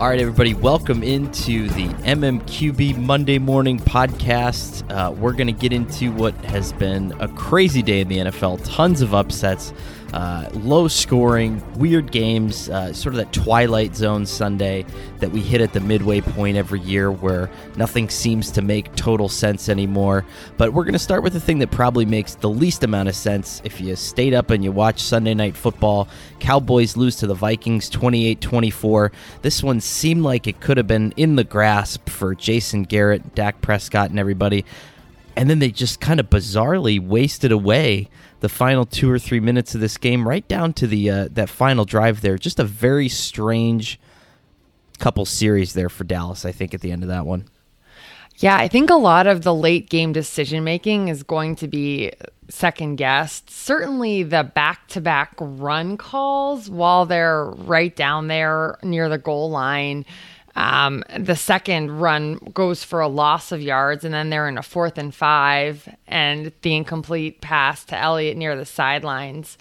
All right, everybody, welcome into the MMQB Monday Morning Podcast. We're going to get into what has been a crazy day in the NFL. Tons of upsets, low scoring, weird games, sort of that Twilight Zone Sunday that we hit at the midway point every year where nothing seems to make total sense anymore. But we're going to start with the thing that probably makes the least amount of sense. If you stayed up and you watched Sunday Night Football, Cowboys lose to the Vikings 28-24. This one seemed like it could have been in the grasp for Jason Garrett, Dak Prescott, and everybody. And then they just kind of bizarrely wasted away the final 2 or 3 minutes of this game, right down to the that final drive there. Just a very strange couple series there for Dallas, I think, at the end of that one. Yeah, I think a lot of the late game decision making is going to be second guessed. Certainly the back-to-back run calls while they're right down there near the goal line. The second run goes for a loss of yards, and then they're in a 4th and 5, and the incomplete pass to Elliott near the sidelines.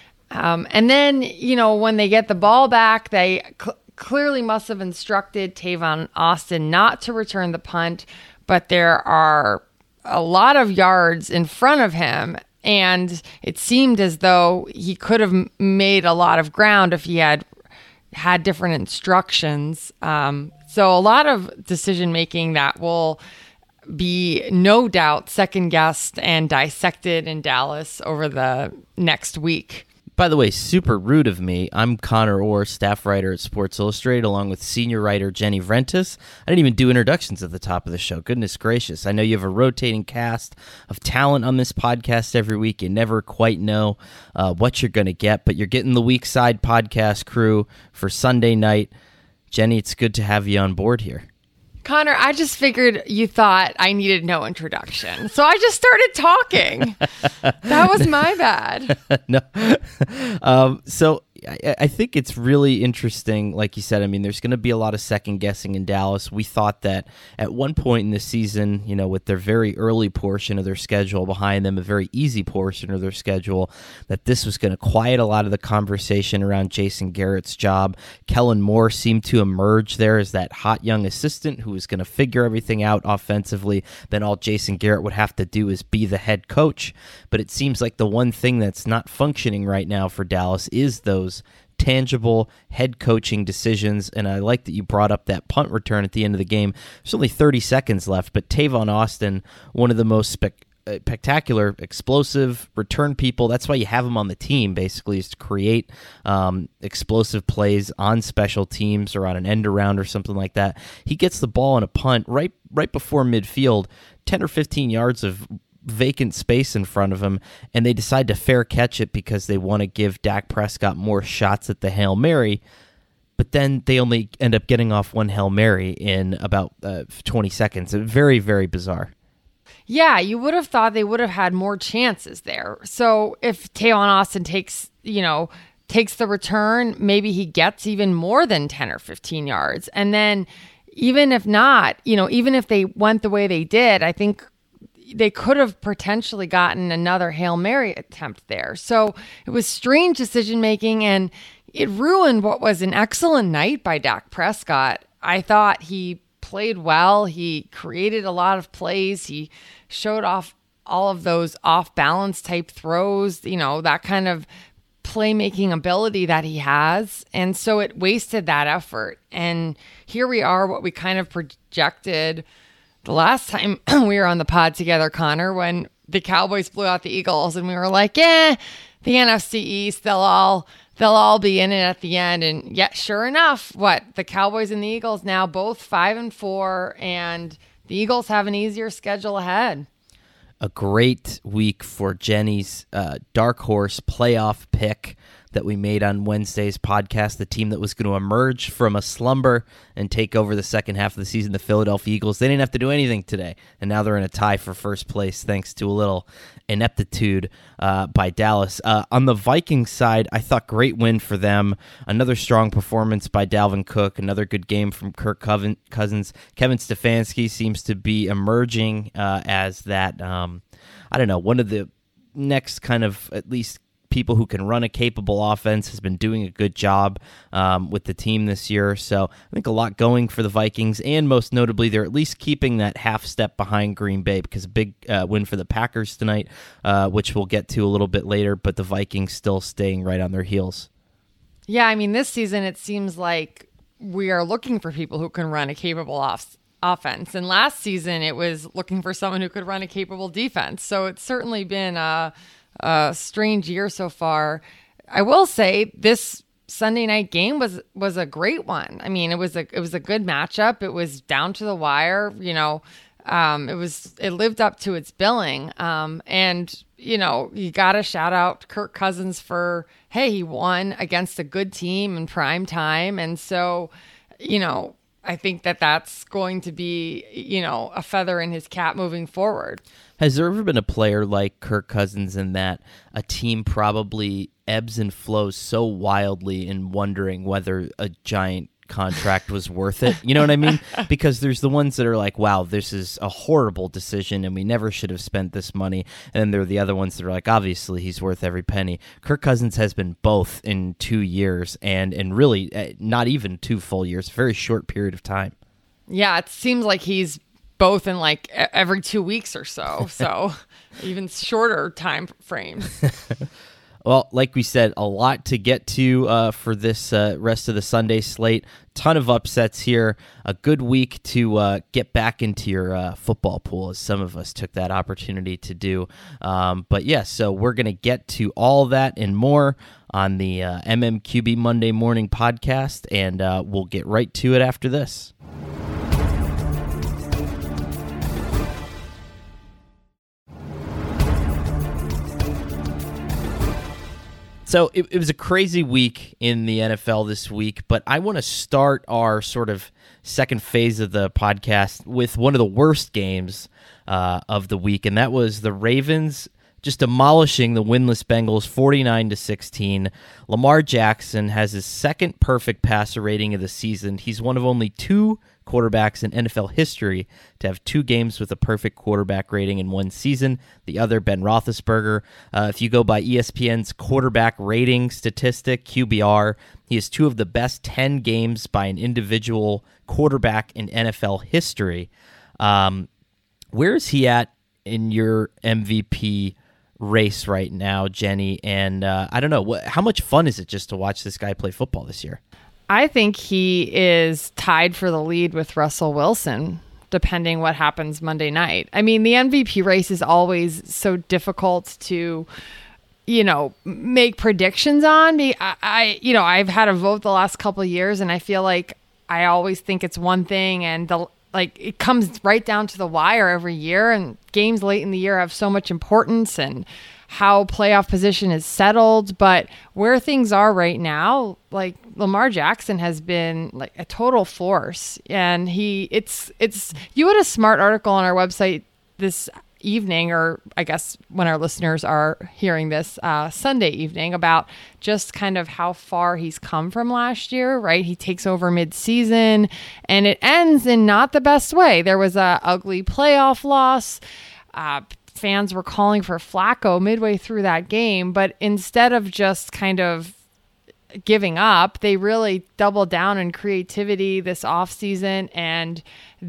And then, when they get the ball back, they clearly must have instructed Tavon Austin not to return the punt, but there are a lot of yards in front of him, and it seemed as though he could have made a lot of ground if he had different instructions. So a lot of decision making that will be no doubt second guessed and dissected in Dallas over the next week. By the way, super rude of me. I'm Connor Orr, staff writer at Sports Illustrated, along with senior writer Jenny Vrentas. I didn't even do introductions at the top of the show. Goodness gracious. I know you have a rotating cast of talent on this podcast every week. You never quite know what you're going to get, but you're getting the Weak Side podcast crew for Sunday night. Jenny, it's good to have you on board here. Connor, I just figured you thought I needed no introduction, so I just started talking. That was my bad. No. So I think it's really interesting, like you said. I mean, there's going to be a lot of second guessing in Dallas. We thought that at one point in the season, with their very early portion of their schedule behind them, a very easy portion of their schedule, that this was going to quiet a lot of the conversation around Jason Garrett's job. Kellen Moore seemed to emerge there as that hot young assistant who was going to figure everything out offensively. Then all Jason Garrett would have to do is be the head coach. But it seems like the one thing that's not functioning right now for Dallas is those tangible head coaching decisions. And I like that you brought up that punt return at the end of the game. There's only 30 seconds left, but Tavon Austin, one of the most spectacular, explosive return people. That's why you have him on the team, basically, is to create explosive plays on special teams or on an end around or something like that. He gets the ball on a punt right before midfield, 10 or 15 yards of vacant space in front of him, and they decide to fair catch it because they want to give Dak Prescott more shots at the Hail Mary. But then they only end up getting off one Hail Mary in about 20 seconds. Very, very bizarre. Yeah, you would have thought they would have had more chances there. So if Tavon Austin takes the return, maybe he gets even more than 10 or 15 yards. And then even if not, even if they went the way they did, I think they could have potentially gotten another Hail Mary attempt there. So it was strange decision-making, and it ruined what was an excellent night by Dak Prescott. I thought he played well. He created a lot of plays. He showed off all of those off-balance type throws, that kind of playmaking ability that he has. And so it wasted that effort. And here we are, what we kind of projected the last time we were on the pod together, Connor, when the Cowboys blew out the Eagles, and we were like, the NFC East, they'll all be in it at the end. And yet, sure enough, the Cowboys and the Eagles now both 5-4, and the Eagles have an easier schedule ahead. A great week for Jenny's dark horse playoff pick that we made on Wednesday's podcast, the team that was going to emerge from a slumber and take over the second half of the season, the Philadelphia Eagles. They didn't have to do anything today, and now they're in a tie for first place thanks to a little ineptitude by Dallas. On the Vikings side, I thought great win for them. Another strong performance by Dalvin Cook, another good game from Kirk Cousins. Kevin Stefanski seems to be emerging as that, one of the next kind of at least people who can run a capable offense, has been doing a good job with the team this year. So I think a lot going for the Vikings, and most notably, they're at least keeping that half step behind Green Bay, because a big win for the Packers tonight, which we'll get to a little bit later, but the Vikings still staying right on their heels. Yeah, I mean, this season it seems like we are looking for people who can run a capable offense. And last season it was looking for someone who could run a capable defense. So it's certainly been a strange year so far. I will say this Sunday night game was a great one. I mean, it was a good matchup. It was down to the wire. It lived up to its billing. And you got to shout out Kirk Cousins for, hey, he won against a good team in prime time. And so, I think that's going to be, a feather in his cap moving forward. Has there ever been a player like Kirk Cousins in that a team probably ebbs and flows so wildly in wondering whether a giant contract was worth it? You know what I mean? Because there's the ones that are like, wow, this is a horrible decision and we never should have spent this money. And then there are the other ones that are like, obviously he's worth every penny. Kirk Cousins has been both in 2 years and really not even 2 full years, a very short period of time. Yeah, it seems like he's both in like every 2 weeks or so. So even shorter time frames. Well, like we said, a lot to get to for this rest of the Sunday slate. Ton of upsets here. A good week to get back into your football pool, as some of us took that opportunity to do. But yeah, so we're going to get to all that and more on the MMQB Monday Morning Podcast, and we'll get right to it after this. So it was a crazy week in the NFL this week, but I want to start our sort of second phase of the podcast with one of the worst games of the week, and that was the Ravens just demolishing the winless Bengals 49-16. Lamar Jackson has his second perfect passer rating of the season. He's one of only 2 quarterbacks in NFL history to have 2 games with a perfect quarterback rating in one season. The other, Ben Roethlisberger. If you go by ESPN's quarterback rating statistic, QBR, he has 2 of the best 10 games by an individual quarterback in NFL history. Where is he at in your MVP race right now, Jenny? And I don't know, how much fun is it just to watch this guy play football this year? I think he is tied for the lead with Russell Wilson, depending what happens Monday night. I mean, the MVP race is always so difficult to, make predictions on. I've had a vote the last couple of years, and I feel like I always think it's one thing, and it comes right down to the wire every year, and games late in the year have so much importance and how playoff position is settled. But where things are right now, like Lamar Jackson has been like a total force, and you had a smart article on our website this evening, or I guess when our listeners are hearing this Sunday evening, about just kind of how far he's come from last year, right? He takes over mid-season and it ends in not the best way. There was a ugly playoff loss. Fans were calling for Flacco midway through that game, but instead of just kind of giving up, they really doubled down in creativity this offseason, and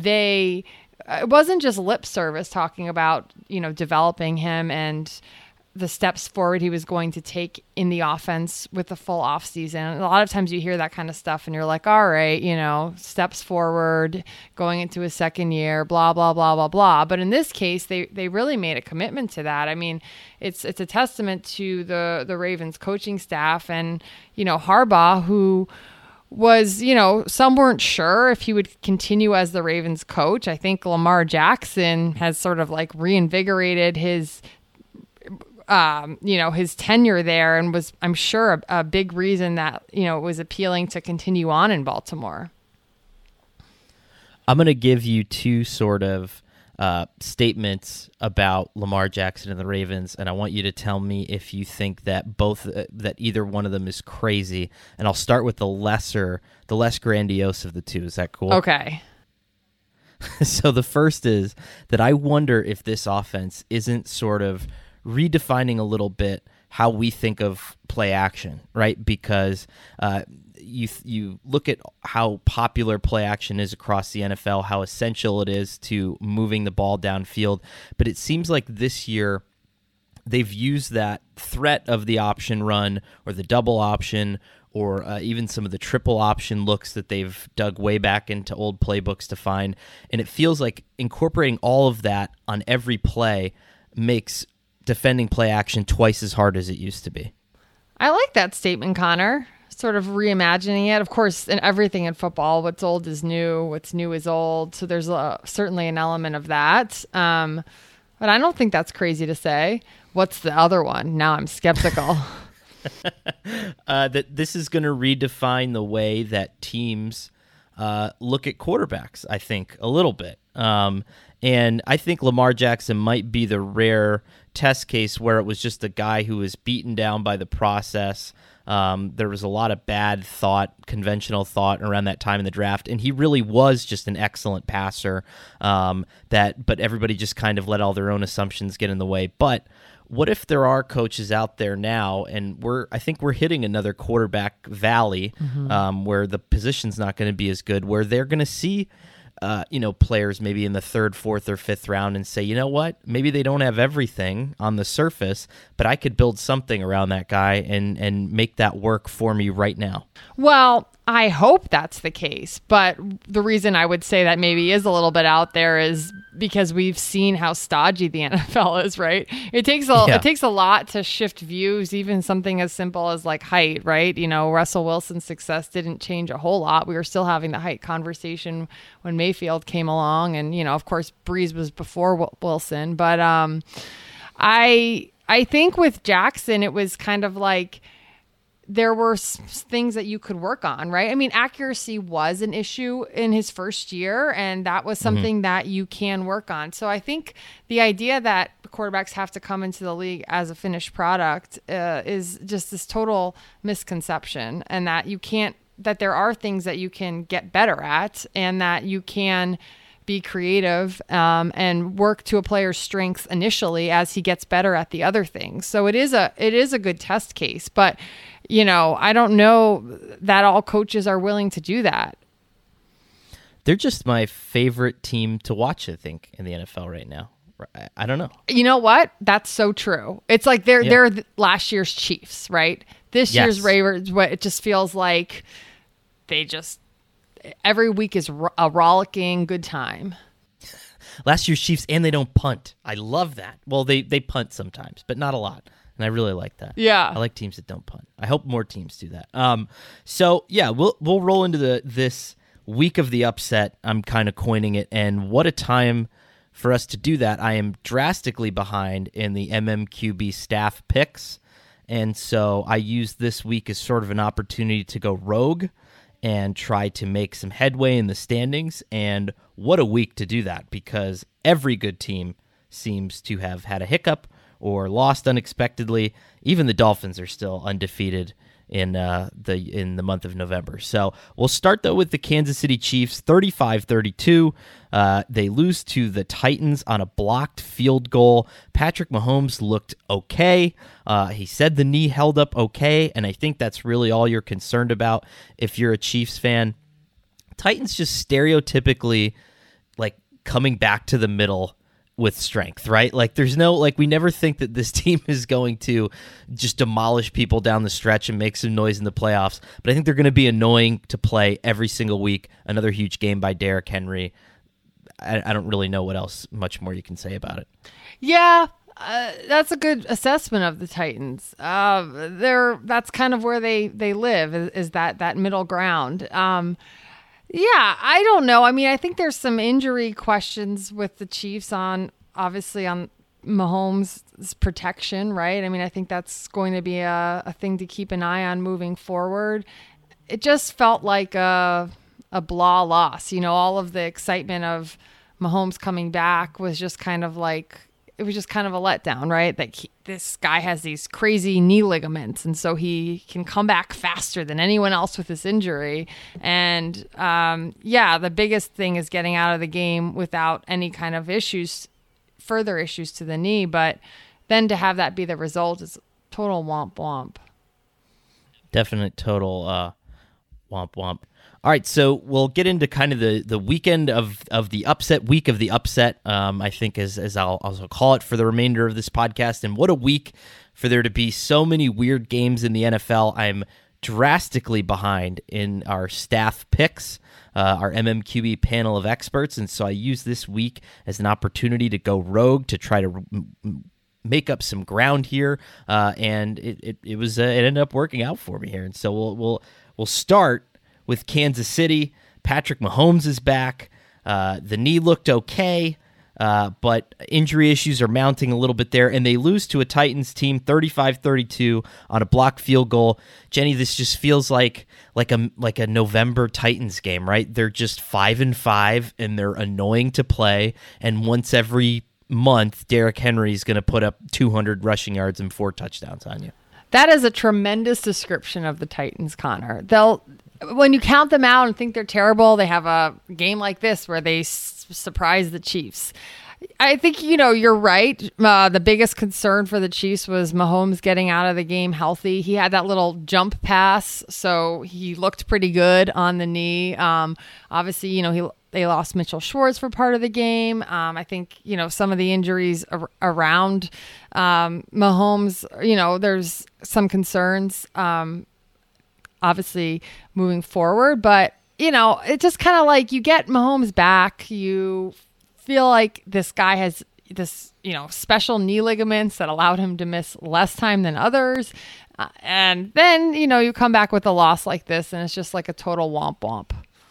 it wasn't just lip service talking about, developing him and the steps forward he was going to take in the offense with the full offseason. A lot of times you hear that kind of stuff and you're like, all right, steps forward, going into his second year, blah, blah, blah, blah, blah. But in this case, they really made a commitment to that. I mean, it's a testament to the Ravens coaching staff and, Harbaugh, who was, some weren't sure if he would continue as the Ravens coach. I think Lamar Jackson has sort of like reinvigorated his his tenure there, and was, I'm sure, a big reason that, it was appealing to continue on in Baltimore. I'm going to give you 2 sort of statements about Lamar Jackson and the Ravens, and I want you to tell me if you think that that either one of them is crazy. And I'll start with the less grandiose of the 2. Is that cool? Okay. So the first is that I wonder if this offense isn't sort of redefining a little bit how we think of play action, right? Because you look at how popular play action is across the NFL, how essential it is to moving the ball downfield. But it seems like this year they've used that threat of the option run or the double option or even some of the triple option looks that they've dug way back into old playbooks to find. And it feels like incorporating all of that on every play makes defending play action twice as hard as it used to be. I like that statement, Connor. Sort of reimagining it. Of course, in everything in football, what's old is new, what's new is old. So there's certainly an element of that. But I don't think that's crazy to say. What's the other one? Now I'm skeptical. That this is going to redefine the way that teams look at quarterbacks, I think, a little bit. And I think Lamar Jackson might be the rare test case where it was just a guy who was beaten down by the process. There was a lot of bad thought, conventional thought around that time in the draft, and he really was just an excellent passer. But everybody just kind of let all their own assumptions get in the way. But what if there are coaches out there now, and I think we're hitting another quarterback valley, where the position's not going to be as good, where they're going to see players maybe in the third, fourth, or fifth round and say, you know what, maybe they don't have everything on the surface, but I could build something around that guy and make that work for me right now. Well, I hope that's the case. But the reason I would say that maybe is a little bit out there is because we've seen how stodgy the NFL is, right? It takes a lot to shift views, even something as simple as like height, right? Russell Wilson's success didn't change a whole lot. We were still having the height conversation when Mayfield came along. And, of course, Breeze was before Wilson. But I think with Jackson, it was kind of like there were things that you could work on, right? I mean, accuracy was an issue in his first year, and that was something that you can work on. So I think the idea that quarterbacks have to come into the league as a finished product is just this total misconception, and that there are things that you can get better at, and that you can be creative and work to a player's strengths initially as he gets better at the other things. So it is a good test case, but I don't know that all coaches are willing to do that. They're just my favorite team to watch, I think, in the NFL right now. I don't know. You know what? That's so true. It's like they're last year's Chiefs, right? This year's Ravens, it just feels like they just every week is a rollicking good time. Last year's Chiefs, and they don't punt. I love that. Well, they punt sometimes, but not a lot. And I really like that. Yeah. I like teams that don't punt. I hope more teams do that. So yeah, we'll roll into this week of the upset. I'm kind of coining it, and what a time for us to do that. I am drastically behind in the MMQB staff picks, and so I used this week as sort of an opportunity to go rogue and try to make some headway in the standings. And what a week to do that, because every good team seems to have had a hiccup or lost unexpectedly. Even the Dolphins are still undefeated in the month of November. So we'll start, though, with the Kansas City Chiefs, 35-32. They lose to the Titans on a blocked field goal. Patrick Mahomes looked okay. He said the knee held up okay, and I think that's really all you're concerned about if you're a Chiefs fan. Titans just stereotypically like coming back to the middle with strength, right? Like there's no, we never think that this team is going to just demolish people down the stretch and make some noise in the playoffs. But I think they're going to be annoying to play every single week. Another huge game by Derrick Henry. I don't really know what else, much more you can say about it. Yeah, that's a good assessment of the Titans. That's kind of where they live, is that middle ground. Yeah, I don't know. I mean, I think there's some injury questions with the Chiefs obviously on Mahomes' protection, right? I mean, I think that's going to be a thing to keep an eye on moving forward. It just felt like a blah loss. All of the excitement of Mahomes coming back was just kind of like, it was just kind of a letdown, right? That this guy has these crazy knee ligaments, and so he can come back faster than anyone else with this injury. And the biggest thing is getting out of the game without any kind of further issues to the knee. But then to have that be the result is total womp womp. Definite total womp womp. All right, so we'll get into kind of the weekend of the upset, week of the upset, I think as I'll also call it for the remainder of this podcast. And what a week for there to be so many weird games in the NFL. I'm drastically behind in our staff picks, our MMQB panel of experts, and so I use this week as an opportunity to go rogue to try to make up some ground here, and it ended up working out for me here. And so we'll start with Kansas City. Patrick Mahomes is back. The knee looked okay, but injury issues are mounting a little bit there, and they lose to a Titans team 35-32 on a blocked field goal. Jenny, this just feels like a November Titans game, right? They're just 5-5, and they're annoying to play, and once every month, Derrick Henry is going to put up 200 rushing yards and 4 touchdowns on you. That is a tremendous description of the Titans, Connor. When you count them out and think they're terrible, they have a game like this where they surprise the Chiefs. I think, you're right. The biggest concern for the Chiefs was Mahomes getting out of the game healthy. He had that little jump pass, so he looked pretty good on the knee. Obviously, they lost Mitchell Schwartz for part of the game. I think, some of the injuries around Mahomes, there's some concerns, obviously, moving forward. But, it's just kind of like you get Mahomes back. You feel like this guy has this, special knee ligaments that allowed him to miss less time than others. And then, you come back with a loss like this, and it's just like a total womp womp.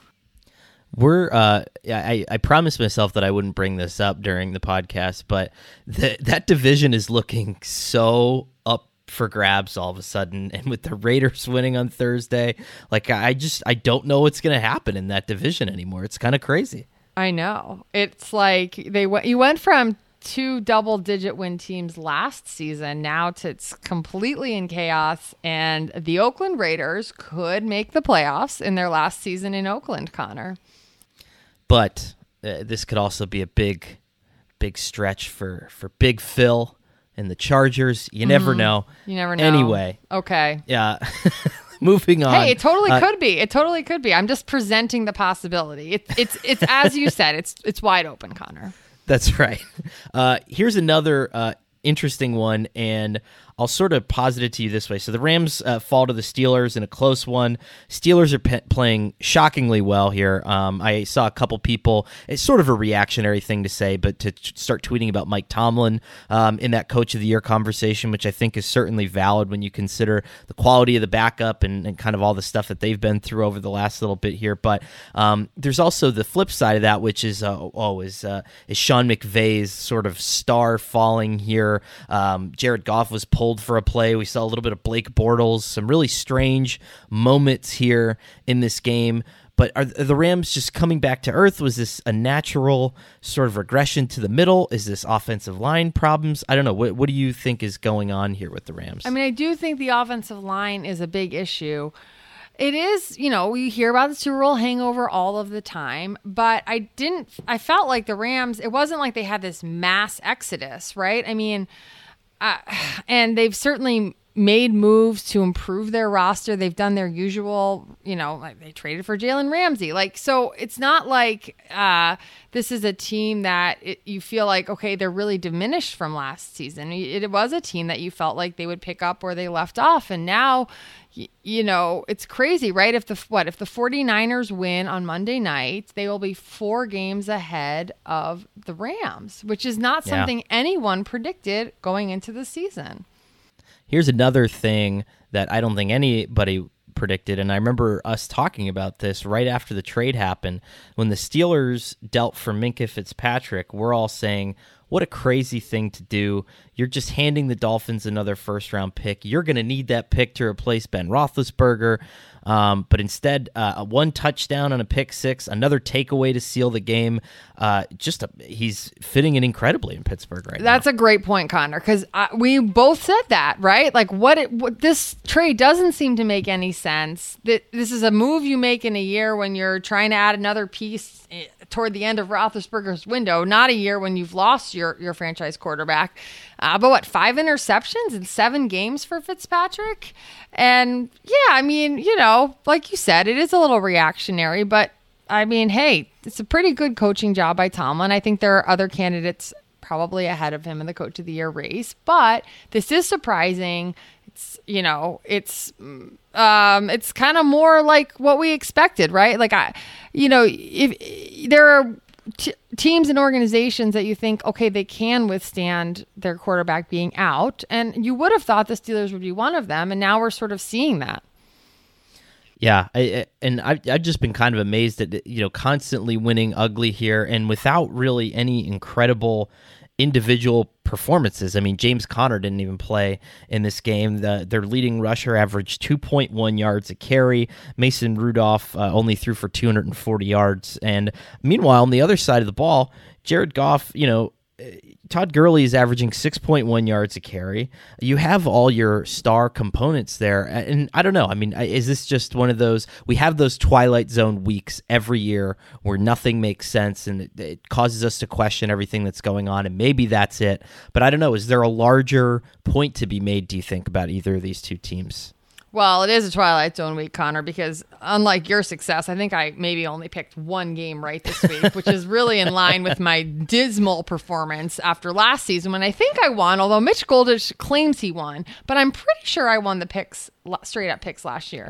I promised myself that I wouldn't bring this up during the podcast, but that division is looking so up for grabs all of a sudden. And with the Raiders winning on Thursday, I don't know what's going to happen in that division anymore. It's kind of crazy. I know. It's like you went from 2 double-digit win teams last season now to it's completely in chaos, and the Oakland Raiders could make the playoffs in their last season in Oakland, Connor. But this could also be a big stretch for Big Phil and the Chargers. You never know. You never know. Anyway. Okay. Yeah. Moving on. Hey, it totally could be. It totally could be. I'm just presenting the possibility. It's as you said. It's wide open, Connor. That's right. Here's another interesting one, and I'll sort of posit it to you this way. So the Rams fall to the Steelers in a close one. Steelers are playing shockingly well here. I saw a couple people, it's sort of a reactionary thing to say, but to start tweeting about Mike Tomlin in that Coach of the Year conversation, which I think is certainly valid when you consider the quality of the backup and kind of all the stuff that they've been through over the last little bit here. But there's also the flip side of that, which is Sean McVay's sort of star falling here. Jared Goff was pulled for a play. We saw a little bit of Blake Bortles, some really strange moments here in this game. But are the Rams just coming back to earth? Was this a natural sort of regression to the middle? Is this offensive line problems? I don't know. What do you think is going on here with the Rams? I mean, I do think the offensive line is a big issue. It is, we hear about the Super Bowl hangover all of the time, but I felt like the Rams, it wasn't like they had this mass exodus, right? I mean, and they've certainly made moves to improve their roster. They've done their usual, like they traded for Jalen Ramsey. So it's not like this is a team that you feel like, okay, they're really diminished from last season. It was a team that you felt like they would pick up where they left off. And now, it's crazy, right? If the 49ers win on Monday night, they will be 4 games ahead of the Rams, which is not something anyone predicted going into the season. Here's another thing that I don't think anybody predicted, and I remember us talking about this right after the trade happened. When the Steelers dealt for Minkah Fitzpatrick, we're all saying, what a crazy thing to do. You're just handing the Dolphins another first-round pick. You're going to need that pick to replace Ben Roethlisberger. But instead, one touchdown on a pick six, another takeaway to seal the game. He's fitting in incredibly in Pittsburgh right now. That's a great point, Connor, because we both said that, right? Like what this trade doesn't seem to make any sense. This is a move you make in a year when you're trying to add another piece toward the end of Roethlisberger's window, not a year when you've lost your franchise quarterback. But 5 interceptions in 7 games for Fitzpatrick? And yeah, I mean, like you said, it is a little reactionary, but I mean, hey, it's a pretty good coaching job by Tomlin. I think there are other candidates probably ahead of him in the Coach of the Year race, but this is surprising. It's kind of more like what we expected, right? Like if there are teams and organizations that you think, okay, they can withstand their quarterback being out, and you would have thought the Steelers would be one of them, and now we're sort of seeing that. Yeah, I've just been kind of amazed at constantly winning ugly here and without really any incredible individual performances. I mean, James Conner didn't even play in this game. Their leading rusher averaged 2.1 yards a carry. Mason Rudolph only threw for 240 yards. And meanwhile, on the other side of the ball, Jared Goff, Todd Gurley is averaging 6.1 yards a carry. You have all your star components there. And I don't know. I mean, is this just one of those, we have those Twilight Zone weeks every year where nothing makes sense and it causes us to question everything that's going on. And maybe that's it. But I don't know. Is there a larger point to be made, do you think, about either of these two teams? Well, it is a Twilight Zone week, Connor, because unlike your success, I think I maybe only picked one game right this week, which is really in line with my dismal performance after last season when I think I won, although Mitch Goldish claims he won, but I'm pretty sure I won the picks, straight up picks last year.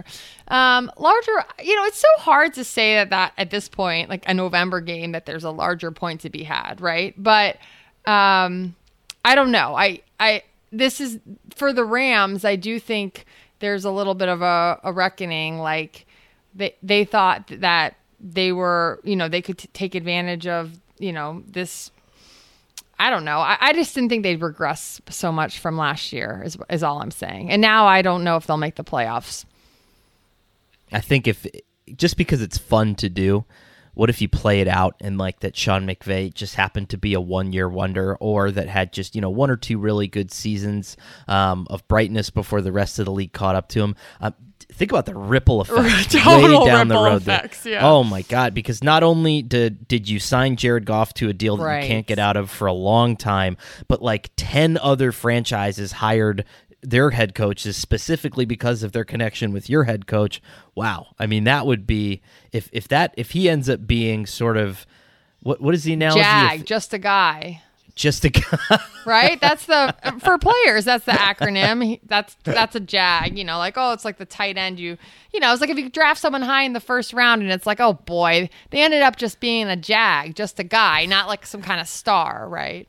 It's so hard to say that at this point, like a November game, that there's a larger point to be had, right? But I don't know. This is for the Rams. I do think there's a little bit of a reckoning. Like they thought that they were, they could take advantage of, this. I don't know. I just didn't think they'd regress so much from last year is all I'm saying. And now I don't know if they'll make the playoffs. I think just because it's fun to do, what if you play it out and like that Sean McVay just happened to be a one-year wonder, or that had just, one or two really good seasons of brightness before the rest of the league caught up to him. Think about the ripple effect way down the road effects, there. Yeah. Oh my God, because not only did you sign Jared Goff to a deal that you can't get out of for a long time, but like 10 other franchises hired their head coaches specifically because of their connection with your head coach. Wow. I mean, that would be if he ends up being sort of what is the analogy? Just a guy. Just a guy. Right? That's for players, that's the acronym. That's a JAG, it's like the tight end it's like if you draft someone high in the first round and it's like, oh boy, they ended up just being a JAG, just a guy, not like some kind of star, right?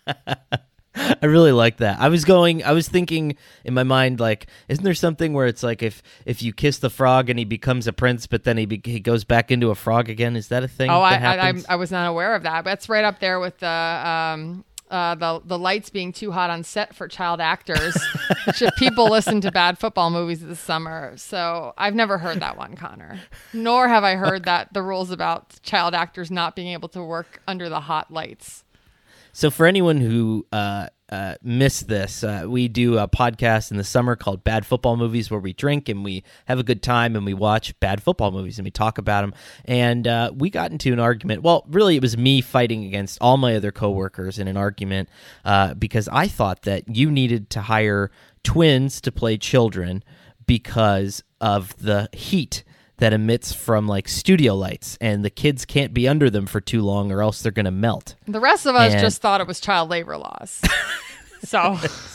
I really like that. I was thinking in my mind, like, isn't there something where it's like if you kiss the frog and he becomes a prince, but then he goes back into a frog again? Is that a thing? I was not aware of that. But that's right up there with the lights being too hot on set for child actors, which if people listen to bad football movies this summer. So I've never heard that one, Connor. Nor have I heard that the rules about child actors not being able to work under the hot lights. So for anyone who missed this, we do a podcast in the summer called Bad Football Movies, where we drink and we have a good time and we watch bad football movies and we talk about them. And we got into an argument. Well, really, it was me fighting against all my other coworkers in an argument because I thought that you needed to hire twins to play children because of the heat that emits from like studio lights, and the kids can't be under them for too long or else they're going to melt. The rest of us just thought it was child labor laws. So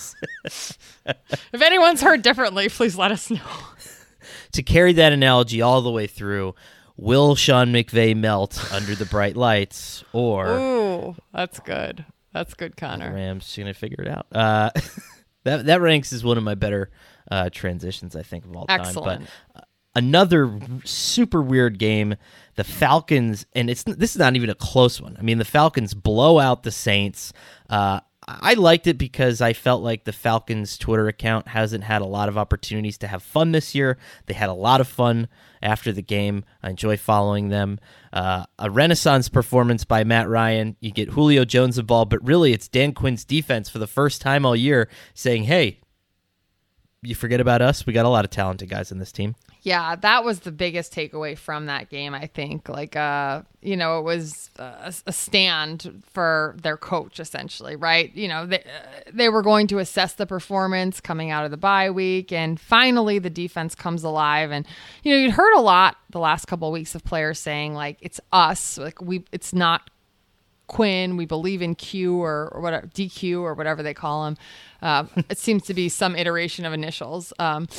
if anyone's heard differently, please let us know. To carry that analogy all the way through, will Sean McVay melt under the bright lights, or... Ooh, that's good. That's good, Connor. The Rams going to figure it out. That ranks as one of my better transitions, I think, of all time. Excellent. But another super weird game. The Falcons, and this is not even a close one. I mean, the Falcons blow out the Saints. I liked it because I felt like the Falcons Twitter account hasn't had a lot of opportunities to have fun this year. They had a lot of fun after the game. I enjoy following them. A renaissance performance by Matt Ryan. You get Julio Jones the ball, but really it's Dan Quinn's defense for the first time all year saying, hey, you forget about us? We got a lot of talented guys in this team. Yeah, that was the biggest takeaway from that game, I think. Like, it was a stand for their coach, essentially, right? They were going to assess the performance coming out of the bye week, and finally the defense comes alive. And, you'd heard a lot the last couple of weeks of players saying, like, it's us. Like, it's not Quinn. We believe in Q or whatever, DQ or whatever they call him. It seems to be some iteration of initials.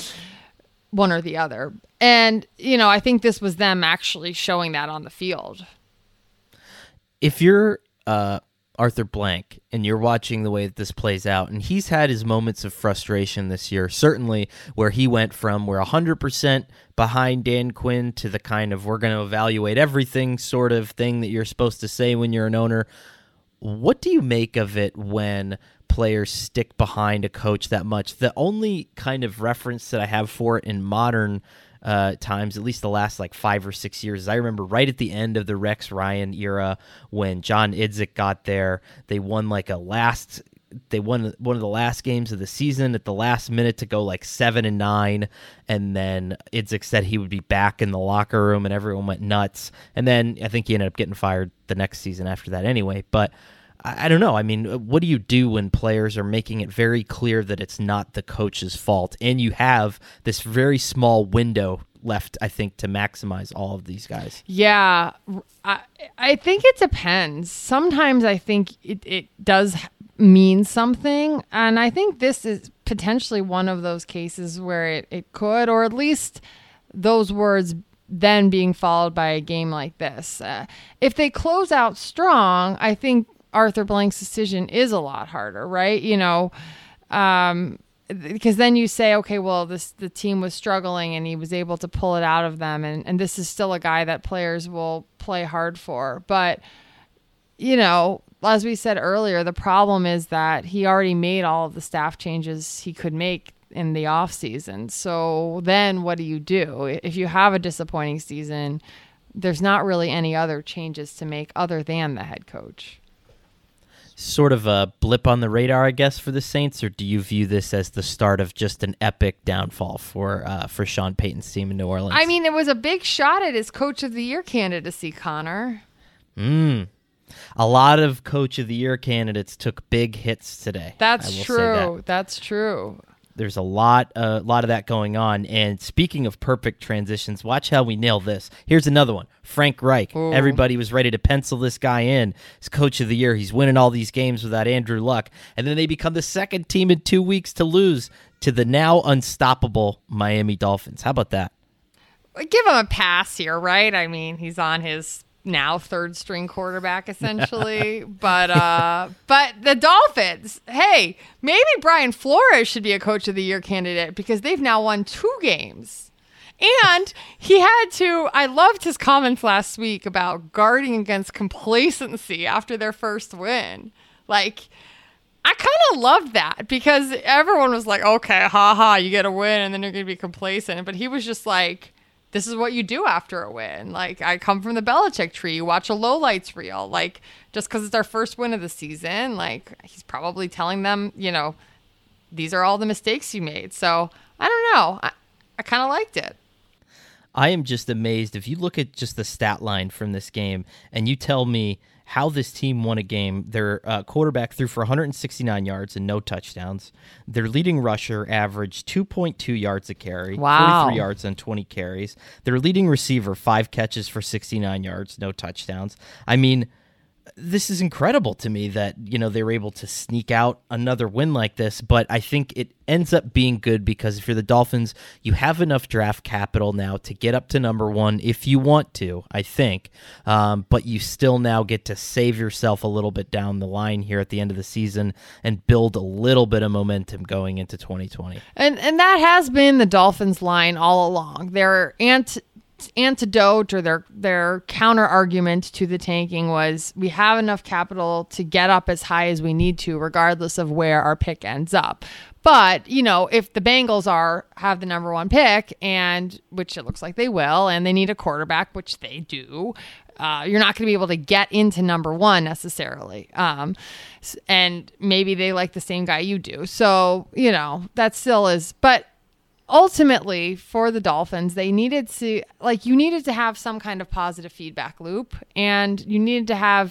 One or the other. And, I think this was them actually showing that on the field. If you're Arthur Blank and you're watching the way that this plays out, and he's had his moments of frustration this year, certainly where he went from we're 100% behind Dan Quinn to the kind of we're going to evaluate everything sort of thing that you're supposed to say when you're an owner. What do you make of it when players stick behind a coach that much? The only kind of reference that I have for it in modern times, at least the last 5 or 6 years, is I remember right at the end of the Rex Ryan era when John Idzik got there, they won one of the last games of the season at the last minute to go 7-9, and then Idzik said he would be back in the locker room and everyone went nuts. And then I think he ended up getting fired the next season after that anyway. But I don't know. I mean, what do you do when players are making it very clear that it's not the coach's fault, and you have this very small window left, I think, to maximize all of these guys? Yeah, I think it depends. Sometimes I think it does mean something, and I think this is potentially one of those cases where it could, or at least those words then being followed by a game like this. If they close out strong, I think Arthur Blank's decision is a lot harder, right? Because then you say, okay, well, the team was struggling and he was able to pull it out of them, and this is still a guy that players will play hard for. But, as we said earlier, the problem is that he already made all of the staff changes he could make in the offseason. So then what do you do? If you have a disappointing season, there's not really any other changes to make other than the head coach. Sort of a blip on the radar, I guess, for the Saints, or do you view this as the start of just an epic downfall for Sean Payton's team in New Orleans? I mean, it was a big shot at his Coach of the Year candidacy, Connor. A lot of Coach of the Year candidates took big hits today. That's true. That's true. There's a lot of that going on. And speaking of perfect transitions, watch how we nail this. Here's another one. Frank Reich. Ooh. Everybody was ready to pencil this guy in as Coach of the Year. He's winning all these games without Andrew Luck. And then they become the second team in 2 weeks to lose to the now unstoppable Miami Dolphins. How about that? Give him a pass here, right? I mean, he's on his now third string quarterback essentially, but the Dolphins, hey, maybe Brian Flores should be a Coach of the Year candidate because they've now won 2 games. And I loved his comments last week about guarding against complacency after their first win. I kind of loved that because everyone was like, okay, you get a win and then you're going to be complacent. But he was just like, this is what you do after a win. I come from the Belichick tree. You watch a lowlights reel. Just because it's our first win of the season, he's probably telling them, these are all the mistakes you made. So I don't know. I kind of liked it. I am just amazed. If you look at just the stat line from this game and you tell me how this team won a game, their quarterback threw for 169 yards and no touchdowns. Their leading rusher averaged 2.2 yards a carry, 43 yards on 20 carries. Their leading receiver, 5 catches for 69 yards, no touchdowns. I mean, this is incredible to me that, they were able to sneak out another win like this, but I think it ends up being good because if you're the Dolphins, you have enough draft capital now to get up to number 1 if you want to, I think, but you still now get to save yourself a little bit down the line here at the end of the season and build a little bit of momentum going into 2020. And that has been the Dolphins line all along. Their antidote or their counter argument to the tanking was we have enough capital to get up as high as we need to, regardless of where our pick ends up. But, if the Bengals have the number one pick, and which it looks like they will, and they need a quarterback, which they do, you're not going to be able to get into number one necessarily. And maybe they like the same guy you do. So, that still is. But ultimately, for the Dolphins, they needed to, you needed to have some kind of positive feedback loop, and you needed to have.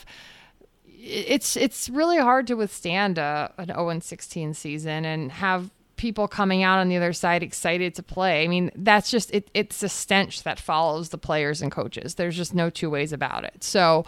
It's really hard to withstand an 0-16 season and have people coming out on the other side excited to play. I mean, that's just it's a stench that follows the players and coaches. There's just no two ways about it. So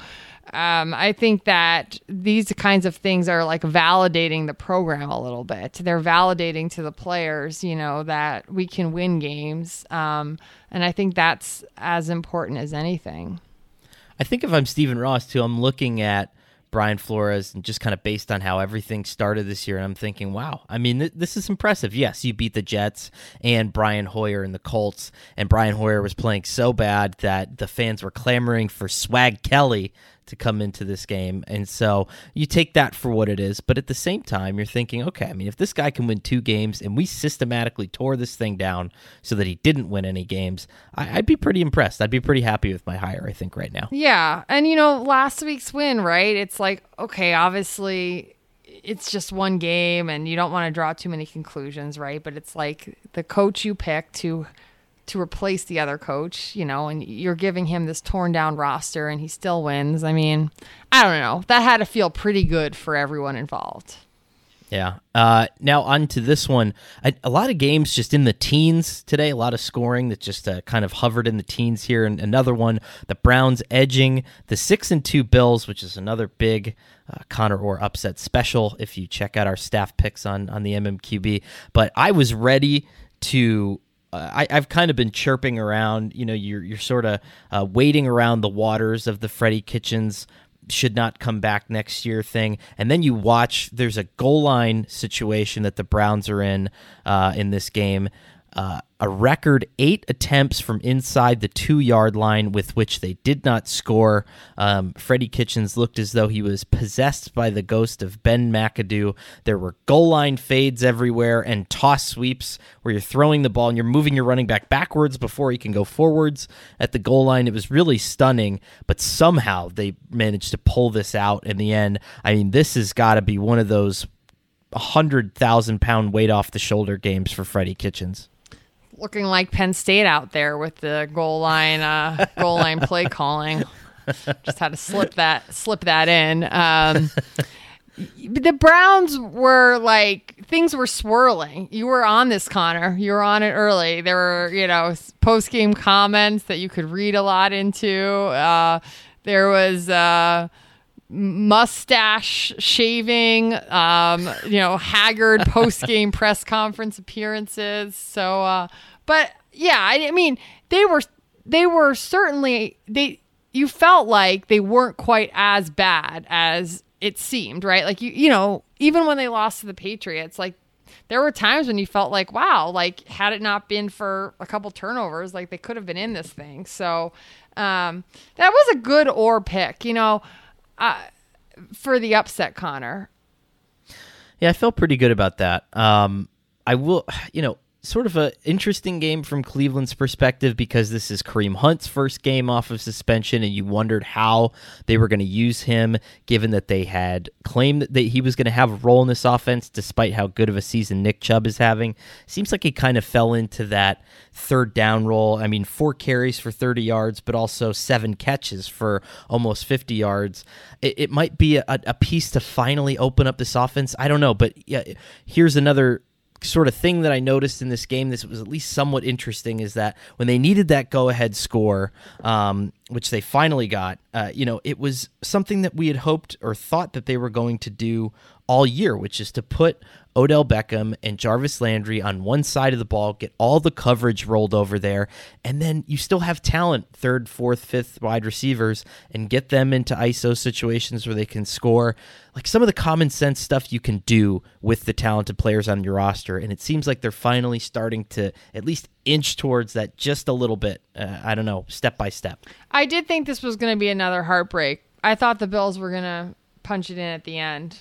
I think that these kinds of things are validating the program a little bit. They're validating to the players, that we can win games. And I think that's as important as anything. I think if I'm Stephen Ross too, I'm looking at Brian Flores, and just kind of based on how everything started this year, and I'm thinking, wow, I mean, this is impressive. Yes, you beat the Jets and Brian Hoyer and the Colts, and Brian Hoyer was playing so bad that the fans were clamoring for Swag Kelly to come into this game. And so you take that for what it is, but at the same time, you're thinking, okay, I mean, if this guy can win 2 games and we systematically tore this thing down so that he didn't win any games, I'd be pretty impressed. I'd be pretty happy with my hire, I think, right now. Yeah. And, last week's win, right? It's okay, obviously it's just one game and you don't want to draw too many conclusions, right? But it's the coach you picked to replace the other coach, and you're giving him this torn down roster and he still wins. I mean, I don't know. That had to feel pretty good for everyone involved. Yeah. Now on to this one. A lot of games just in the teens today, a lot of scoring that just kind of hovered in the teens here. And another one, the Browns edging the 6-2 Bills, which is another big Connor Orr upset special if you check out our staff picks on the MMQB. But I was ready to... I've kind of been chirping around, you're sort of waiting around the waters of the Freddie Kitchens should not come back next year thing. And then you watch, there's a goal line situation that the Browns are in this game. A record 8 attempts from inside the 2-yard line with which they did not score. Freddie Kitchens looked as though he was possessed by the ghost of Ben McAdoo. There were goal line fades everywhere and toss sweeps where you're throwing the ball and you're moving your running back backwards before he can go forwards at the goal line. It was really stunning, but somehow they managed to pull this out in the end. I mean, this has got to be one of those 100,000-pound weight off the shoulder games for Freddie Kitchens. Looking like Penn State out there with the goal line play calling. Just had to slip that in. The Browns were things were swirling. You were on this, Connor. You were on it early. There were, post-game comments that you could read a lot into. There was mustache shaving, haggard post-game press conference appearances. So, but yeah, I mean, they were certainly, you felt like they weren't quite as bad as it seemed, right? Even when they lost to the Patriots, there were times when you felt like, wow, had it not been for a couple turnovers, they could have been in this thing. So, that was a good Orr pick, for the upset, Connor. Yeah, I felt pretty good about that. I will, sort of an interesting game from Cleveland's perspective because this is Kareem Hunt's first game off of suspension, and you wondered how they were going to use him, given that they had claimed that he was going to have a role in this offense, despite how good of a season Nick Chubb is having. Seems like he kind of fell into that third down role. I mean, 4 carries for 30 yards, but also 7 catches for almost 50 yards. It might be a piece to finally open up this offense. I don't know, but yeah, here's another sort of thing that I noticed in this game, this was at least somewhat interesting, is that when they needed that go-ahead score, which they finally got, it was something that we had hoped or thought that they were going to do all year, which is to put Odell Beckham and Jarvis Landry on one side of the ball, get all the coverage rolled over there, and then you still have talent, 3rd, 4th, 5th wide receivers, and get them into ISO situations where they can score. Some of the common sense stuff you can do with the talented players on your roster, and it seems like they're finally starting to at least inch towards that just a little bit. I don't know, step by step. I did think this was going to be another heartbreak. I thought the Bills were going to punch it in at the end.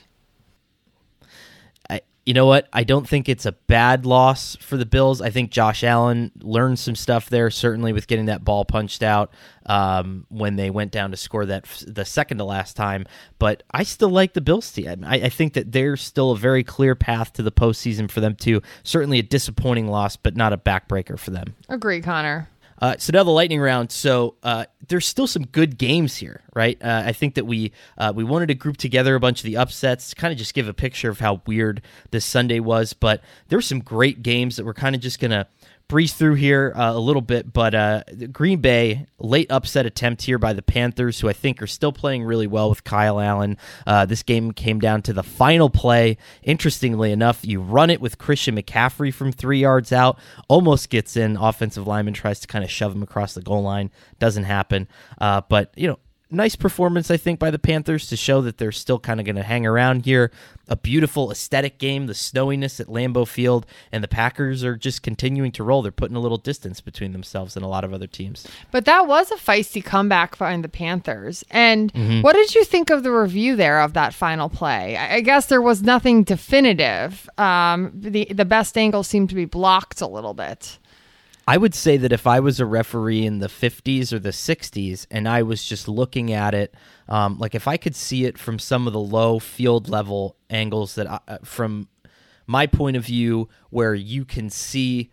You know what? I don't think it's a bad loss for the Bills. I think Josh Allen learned some stuff there, certainly with getting that ball punched out when they went down to score the second to last time. But I still like the Bills team. I think that there's still a very clear path to the postseason for them too. Certainly a disappointing loss, but not a backbreaker for them. Agree, Connor. So now the lightning round. So there's still some good games here, right? I think that we wanted to group together a bunch of the upsets to kind of just give a picture of how weird this Sunday was. But there were some great games that we're kind of just going to breeze through here a little bit. But Green Bay, late upset attempt here by the Panthers, who I think are still playing really well with Kyle Allen. This game came down to the final play. Interestingly enough, you run it with Christian McCaffrey from 3 yards out, almost gets in. Offensive lineman tries to kind of shove him across the goal line. Doesn't happen. But, nice performance, I think, by the Panthers to show that they're still kind of going to hang around here. A beautiful aesthetic game, the snowiness at Lambeau Field, and the Packers are just continuing to roll. They're putting a little distance between themselves and a lot of other teams. But that was a feisty comeback by the Panthers. And what did you think of the review there of that final play? I guess there was nothing definitive. The best angle seemed to be blocked a little bit. I would say that if I was a referee in the 50s or the 60s and I was just looking at it, like if I could see it from some of the low field level angles that from my point of view where you can see,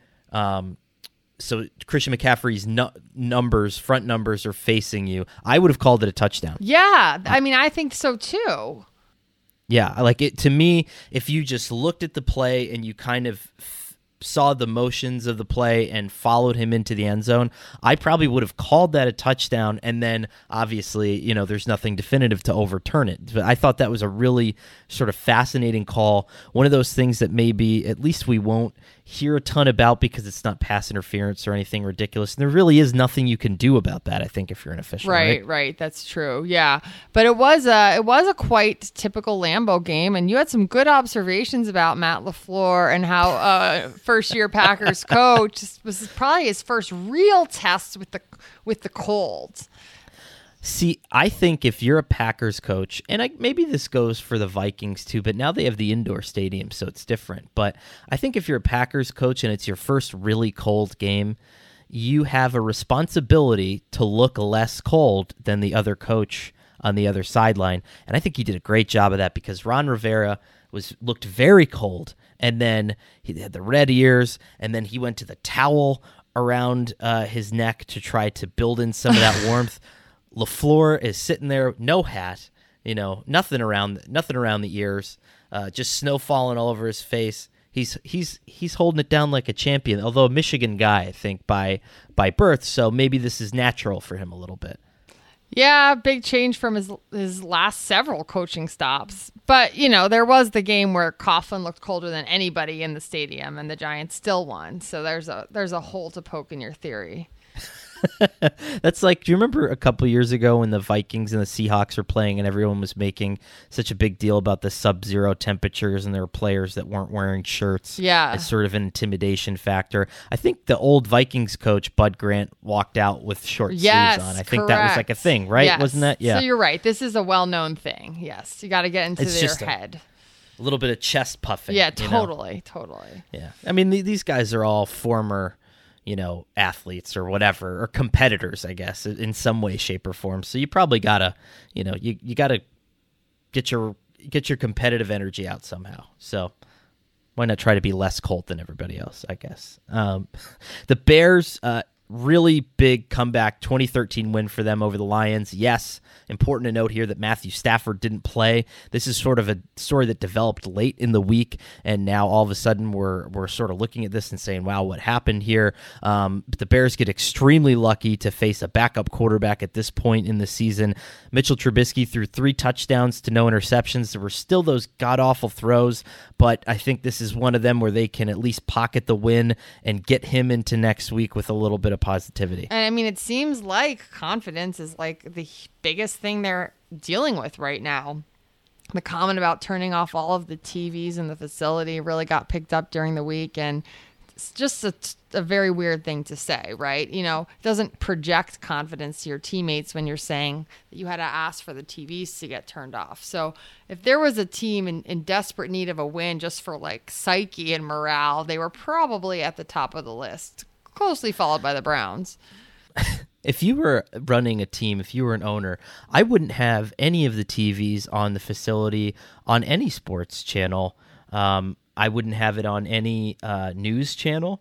so Christian McCaffrey's front numbers are facing you, I would have called it a touchdown. Yeah, I mean, I think so too. Yeah, like it to me, if you just looked at the play and you kind of saw the motions of the play and followed him into the end zone, I probably would have called that a touchdown. And then obviously, there's nothing definitive to overturn it. But I thought that was a really sort of fascinating call. One of those things that maybe at least we won't hear a ton about because it's not pass interference or anything ridiculous. And there really is nothing you can do about that, I think, if you're an official. Right. That's true. Yeah. But it was a quite typical Lambeau game. And you had some good observations about Matt LaFleur and how first-year Packers coach, was probably his first real test with the cold. See, I think if you're a Packers coach, and maybe this goes for the Vikings too, but now they have the indoor stadium, so it's different. But I think if you're a Packers coach and it's your first really cold game, you have a responsibility to look less cold than the other coach on the other sideline. And I think he did a great job of that because Ron Rivera looked very cold, and then he had the red ears, and then he went to the towel around his neck to try to build in some of that warmth. LaFleur is sitting there, no hat, nothing around the ears, just snow falling all over his face. He's holding it down like a champion, although a Michigan guy, I think, by birth, so maybe this is natural for him a little bit. Yeah, big change from his last several coaching stops. But, there was the game where Coughlin looked colder than anybody in the stadium, and the Giants still won. So there's a hole to poke in your theory. That's like, do you remember a couple years ago when the Vikings and the Seahawks were playing and everyone was making such a big deal about the sub-zero temperatures and there were players that weren't wearing shirts? Yeah. As sort of an intimidation factor. I think the old Vikings coach, Bud Grant, walked out with short sleeves on. I think that was like a thing, right? Yes. Wasn't that? Yeah. So you're right. This is a well-known thing. Yes. You got to get into their head. A little bit of chest puffing. Yeah, totally. Yeah. I mean, these guys are all former athletes or whatever, or competitors, I guess, in some way, shape, or form. So you probably gotta, you gotta get your competitive energy out somehow. So why not try to be less cold than everybody else, I guess. The Bears, really big comeback, 2013 win for them over the Lions. Yes, important to note here that Matthew Stafford didn't play. This is sort of a story that developed late in the week, and now all of a sudden we're sort of looking at this and saying, wow, what happened here? But the Bears get extremely lucky to face a backup quarterback at this point in the season. Mitchell Trubisky threw 3 touchdowns to no interceptions. There were still those god-awful throws, but I think this is one of them where they can at least pocket the win and get him into next week with a little bit of positivity. And I mean, it seems like confidence is like the biggest thing they're dealing with right now. The comment about turning off all of the TVs in the facility really got picked up during the week, and just a very weird thing to say, right? You know, it doesn't project confidence to your teammates when you're saying that you had to ask for the TVs to get turned off. So if there was a team in desperate need of a win just for like psyche and morale, they were probably at the top of the list, closely followed by the Browns. If you were running a team, if you were an owner, I wouldn't have any of the TVs on the facility on any sports channel. I wouldn't have it on any news channel.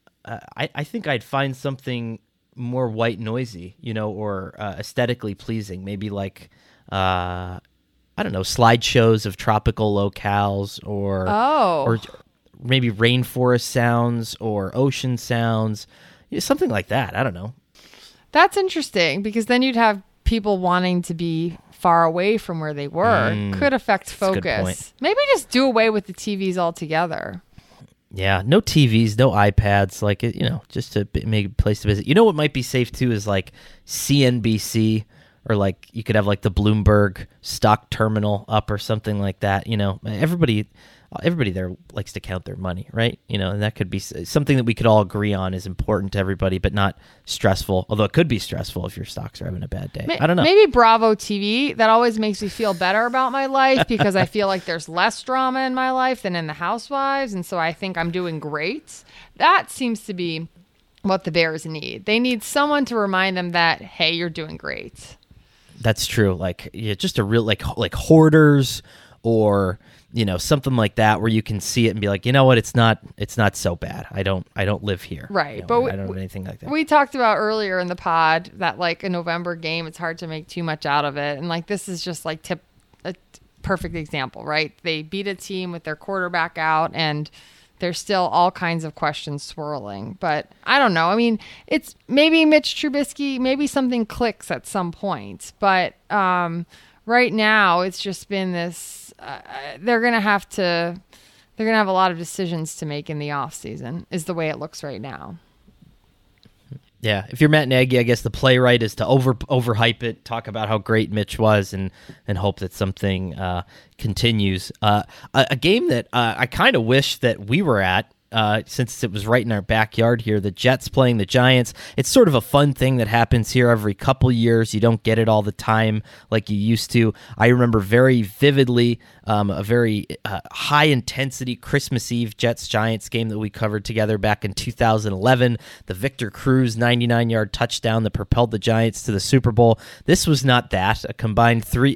I think I'd find something more white noisy, you know, or aesthetically pleasing. Maybe like, I don't know, slideshows of tropical locales or maybe rainforest sounds or ocean sounds, you know, something like that. I don't know. That's interesting because then you'd have people wanting to be far away from where they were. Could affect focus. Maybe just do away with the TVs altogether. Yeah, no TVs, no iPads, like, you know, just to make a place to visit. You know what might be safe too is like CNBC, or like you could have like the Bloomberg stock terminal up or something like that. You know, everybody there likes to count their money, right? You know, and that could be something that we could all agree on is important to everybody, but not stressful. Although it could be stressful if your stocks are having a bad day. I don't know. Maybe Bravo TV. That always makes me feel better about my life because I feel like there's less drama in my life than in the Housewives, and so I think I'm doing great. That seems to be what the Bears need. They need someone to remind them that, hey, you're doing great. That's true. Like, yeah, just a real like Hoarders, or, you know, something like that where you can see it and be like, you know what, it's not so bad. I don't live here. Right. You know, but I don't have anything like that. We talked about earlier in the pod that like a November game, it's hard to make too much out of it. And like, this is just like a perfect example, right? They beat a team with their quarterback out and there's still all kinds of questions swirling, but I don't know. I mean, it's maybe Mitch Trubisky, maybe something clicks at some point, but right now it's just been this, they're going to have a lot of decisions to make in the off season is the way it looks right now. Yeah, if you're Matt Nagy, I guess the play right is to overhype it, talk about how great Mitch was, and hope that something continues. A game that I kind of wish that we were at, since it was right in our backyard here, the Jets playing the Giants. It's sort of a fun thing that happens here every couple years. You don't get it all the time like you used to. I remember very vividly a very high-intensity Christmas Eve Jets-Giants game that we covered together back in 2011, the Victor Cruz 99-yard touchdown that propelled the Giants to the Super Bowl. This was not that, a combined three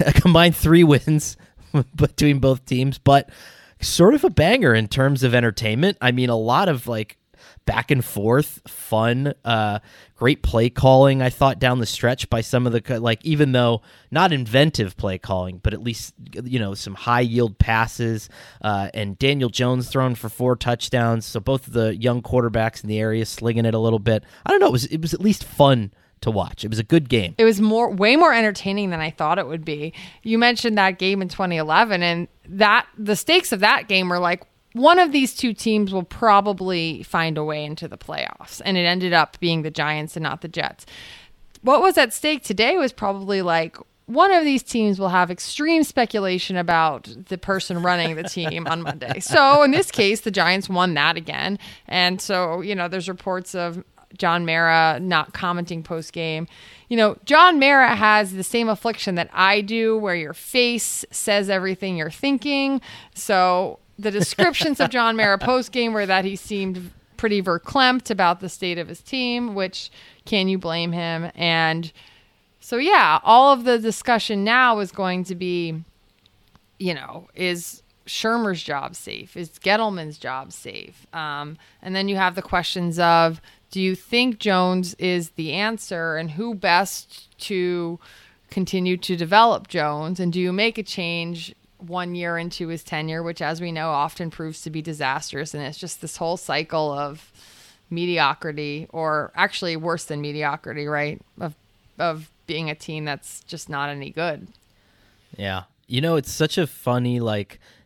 wins between both teams, but sort of a banger in terms of entertainment. I mean, a lot of like back and forth, fun, great play calling, I thought, down the stretch by some of the, like, even though not inventive play calling, but at least, you know, some high yield passes, and Daniel Jones thrown for 4 touchdowns. So both of the young quarterbacks in the area slinging it a little bit. I don't know. It was at least fun to watch. It was a good game. It was way more entertaining than I thought it would be. You mentioned that game in 2011, and the stakes of that game were like, one of these two teams will probably find a way into the playoffs, and it ended up being the Giants and not the Jets. What was at stake today was probably like, one of these teams will have extreme speculation about the person running the team on Monday. So in this case, the Giants won that again. And so, you know, there's reports of John Mara not commenting post-game. You know, John Mara has the same affliction that I do, where your face says everything you're thinking. So the descriptions of John Mara post-game were that he seemed pretty verklempt about the state of his team, which, can you blame him? And so, yeah, all of the discussion now is going to be, you know, is Shermer's job safe? Is Gettleman's job safe? And then you have the questions of, do you think Jones is the answer, and who best to continue to develop Jones? And do you make a change 1 year into his tenure, which, as we know, often proves to be disastrous? And it's just this whole cycle of mediocrity, or actually worse than mediocrity, right? Of being a team that's just not any good. Yeah. You know, it's such a funny, like,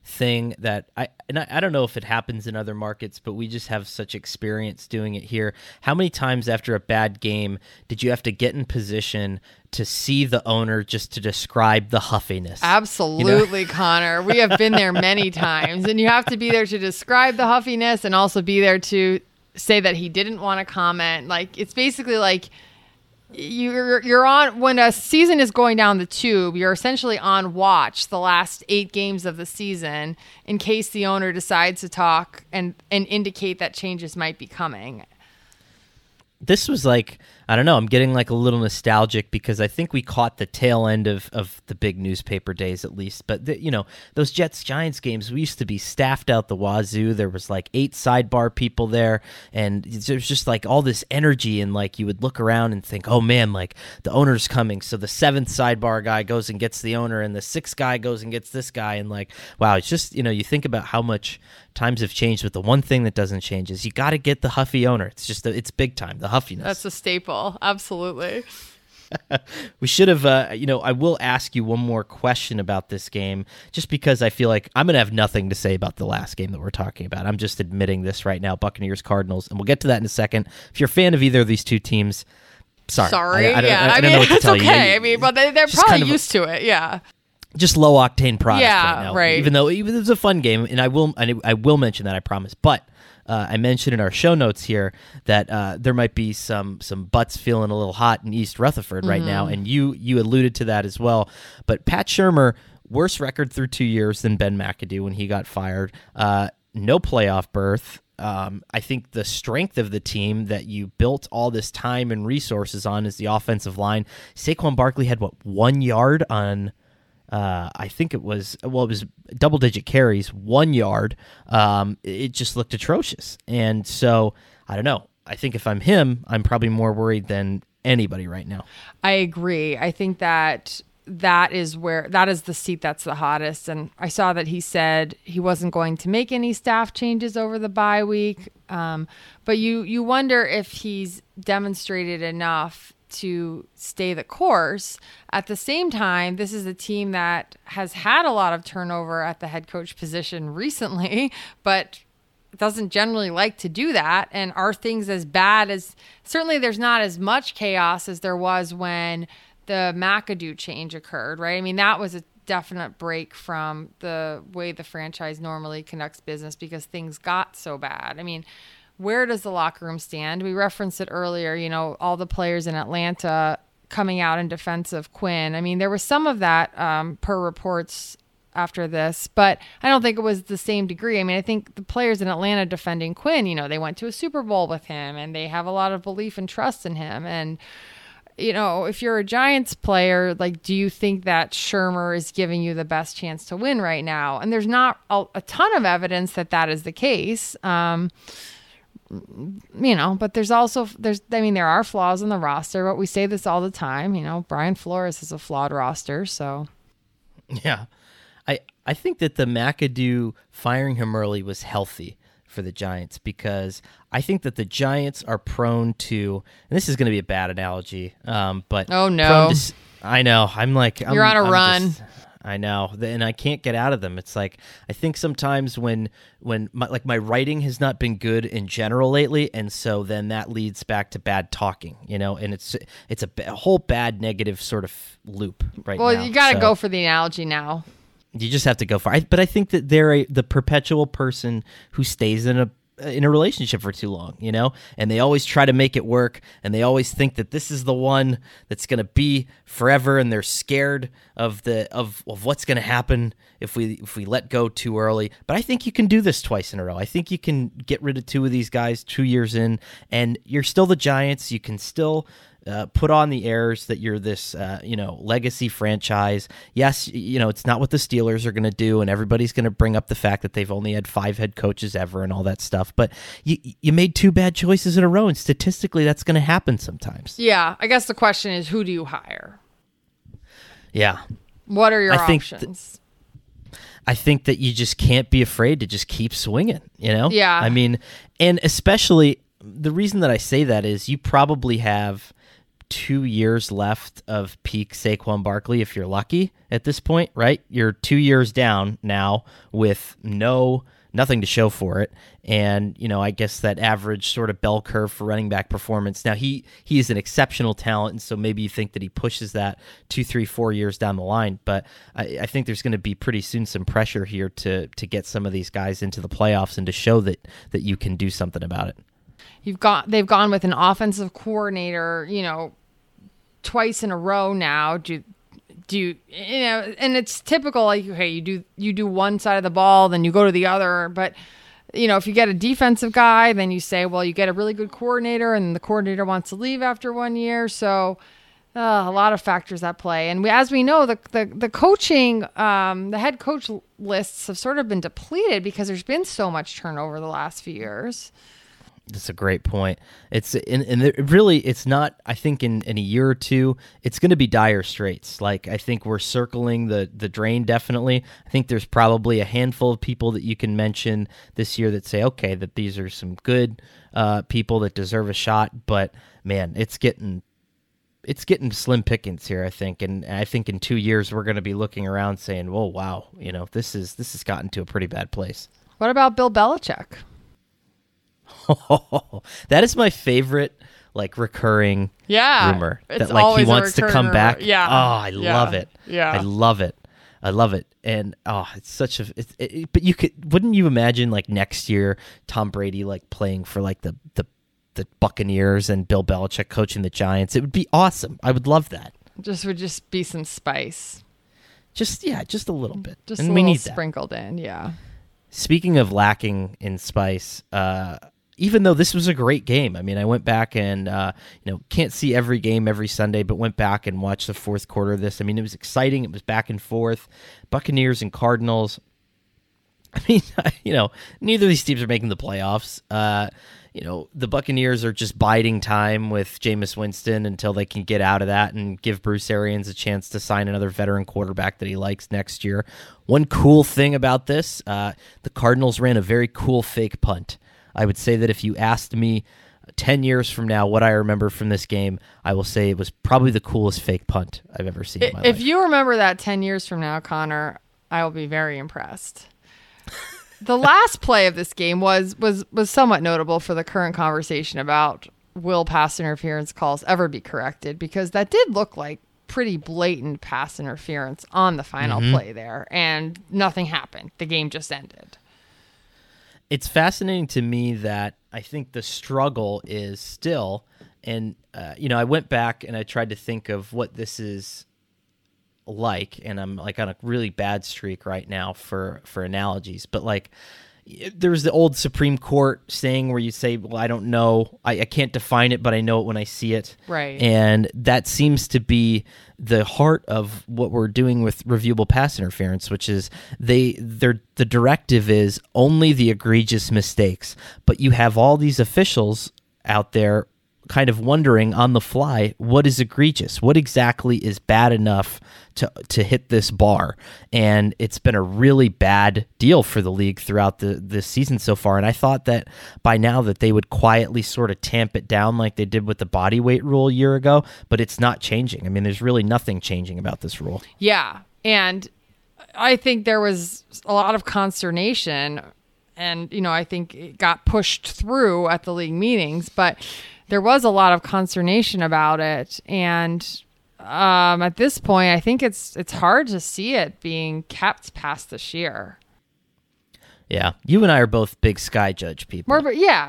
thing that I don't know if it happens in other markets, but we just have such experience doing it here. How many times after a bad game did you have to get in position to see the owner just to describe the huffiness? Absolutely, Connor. We have been there many times, and you have to be there to describe the huffiness and also be there to say that he didn't want to comment. Like, it's basically like you're on, when a season is going down the tube, you're essentially on watch the last 8 games of the season in case the owner decides to talk and indicate that changes might be coming. This was like, I don't know, I'm getting like a little nostalgic because I think we caught the tail end of the big newspaper days at least. But, those Jets-Giants games, we used to be staffed out the wazoo. There was like 8 sidebar people there, and there's just like all this energy, and like you would look around and think, oh man, like the owner's coming. So the 7th sidebar guy goes and gets the owner, and the 6th guy goes and gets this guy. And like, wow, it's just, you think about how much times have changed, but the one thing that doesn't change is you got to get the huffy owner. It's just, it's big time, the huffiness. That's a staple. Absolutely. We should have, I will ask you one more question about this game, just because I feel like I'm going to have nothing to say about the last game that we're talking about. I'm just admitting this right now, Buccaneers, Cardinals, and we'll get to that in a second. If you're a fan of either of these two teams, sorry. I don't know what to tell you. Okay. I mean, but they're probably kind of used to it. Yeah. Just low octane product right now. Right. Even though it was a fun game, and I will mention that, I promise. But I mentioned in our show notes here that there might be some butts feeling a little hot in East Rutherford right now, and you alluded to that as well. But Pat Shurmur, worse record through 2 years than Ben McAdoo when he got fired. No playoff berth. I think the strength of the team that you built all this time and resources on is the offensive line. Saquon Barkley had 1 yard on. I think it was double-digit carries, 1 yard. It just looked atrocious. And so, I don't know. I think if I'm him, I'm probably more worried than anybody right now. I agree. I think that is the seat that's the hottest. And I saw that he said he wasn't going to make any staff changes over the bye week. But you wonder if he's demonstrated enough to stay the course. At the same time, this is a team that has had a lot of turnover at the head coach position recently, but doesn't generally like to do that. And are things as bad as, certainly there's not as much chaos as there was when the McAdoo change occurred, right? I mean, that was a definite break from the way the franchise normally conducts business because things got so bad. I mean, where does the locker room stand? We referenced it earlier, all the players in Atlanta coming out in defense of Quinn. I mean, there was some of that per reports after this, but I don't think it was the same degree. I mean, I think the players in Atlanta defending Quinn, they went to a Super Bowl with him and they have a lot of belief and trust in him. And, if you're a Giants player, like, do you think that Shurmur is giving you the best chance to win right now? And there's not a ton of evidence that is the case. But there are flaws in the roster, but we say this all the time, Brian Flores is a flawed roster. So yeah, I think that the McAdoo firing him early was healthy for the Giants because I think that the Giants are prone to, and this is going to be a bad analogy, but oh no, I know you're on a run. I know, and I can't get out of them. It's like, I think sometimes when my writing has not been good in general lately, and so then that leads back to bad talking, and it's a whole bad negative sort of loop right now. Well, you got to go for the analogy now. You just have to go for it. But I think that they're the perpetual person who stays in a relationship for too long, and they always try to make it work, and they always think that this is the one that's going to be forever, and they're scared of what's going to happen if we let go too early. But I think you can do this twice in a row. I think you can get rid of 2 of these guys 2 years in, and you're still the Giants. You can still put on the airs that you're this, legacy franchise. Yes, it's not what the Steelers are going to do, and everybody's going to bring up the fact that they've only had 5 head coaches ever and all that stuff. But you made 2 bad choices in a row, and statistically, that's going to happen sometimes. Yeah, I guess the question is, who do you hire? Yeah. What are your options? I think that you just can't be afraid to just keep swinging, Yeah. I mean, and especially the reason that I say that is you probably have 2 years left of peak Saquon Barkley if you're lucky at this point, right? You're 2 years down now with nothing to show for it. And, I guess that average sort of bell curve for running back performance. Now, he is an exceptional talent, and so maybe you think that he pushes that 2, 3, 4 years down the line. But I think there's going to be pretty soon some pressure here to get some of these guys into the playoffs and to show that you can do something about it. They've gone with an offensive coordinator, twice in a row now. Do and it's typical, like, okay, you do one side of the ball, then you go to the other. But if you get a defensive guy, then you say, well, you get a really good coordinator, and the coordinator wants to leave after 1 year. So a lot of factors at play. And as we know, the coaching, the head coach lists have sort of been depleted because there's been so much turnover the last few years. That's a great point. It's not, I think in a year or two, it's going to be dire straits. Like, I think we're circling the drain, definitely. I think there's probably a handful of people that you can mention this year that say, okay, that these are some good people that deserve a shot. But man, it's getting slim pickings here, I think. And I think in 2 years, we're going to be looking around saying, whoa, wow, this has gotten to a pretty bad place. What about Bill Belichick? That is my favorite, like, recurring rumor. It's that, like, always he wants to come back. Yeah. Oh, I love it. Yeah. I love it. And it's such but wouldn't you imagine, like, next year Tom Brady, like, playing for, like, the Buccaneers and Bill Belichick coaching the Giants? It would be awesome. I would love that. Would just be some spice. Just a little bit. Just and a we little need that. sprinkled in, yeah. Speaking of lacking in spice, even though this was a great game, I mean, I went back and, can't see every game every Sunday, but went back and watched the fourth quarter of this. I mean, it was exciting. It was back and forth. Buccaneers and Cardinals. I mean, neither of these teams are making the playoffs. The Buccaneers are just biding time with Jameis Winston until they can get out of that and give Bruce Arians a chance to sign another veteran quarterback that he likes next year. One cool thing about this, the Cardinals ran a very cool fake punt. I would say that if you asked me 10 years from now what I remember from this game, I will say it was probably the coolest fake punt I've ever seen in my life. If you remember that 10 years from now, Connor, I will be very impressed. The last play of this game was somewhat notable for the current conversation about will pass interference calls ever be corrected, because that did look like pretty blatant pass interference on the final play there, and nothing happened. The game just ended. It's fascinating to me that I think the struggle is still, and I went back and I tried to think of what this is like, and I'm like on a really bad streak right now for analogies, but like there's the old Supreme Court saying where you say, well, I don't know, I can't define it, but I know it when I see it. Right. And that seems to be the heart of what we're doing with reviewable pass interference, which is the directive is only the egregious mistakes, but you have all these officials out there kind of wondering on the fly, what is egregious? What exactly is bad enough to hit this bar? And it's been a really bad deal for the league throughout this season so far. And I thought that by now that they would quietly sort of tamp it down like they did with the body weight rule a year ago, but it's not changing. I mean, there's really nothing changing about this rule. Yeah. And I think there was a lot of consternation, and, I think it got pushed through at the league meetings, but there was a lot of consternation about it, and at this point, I think it's hard to see it being kept past this year. Yeah, you and I are both big sky judge people.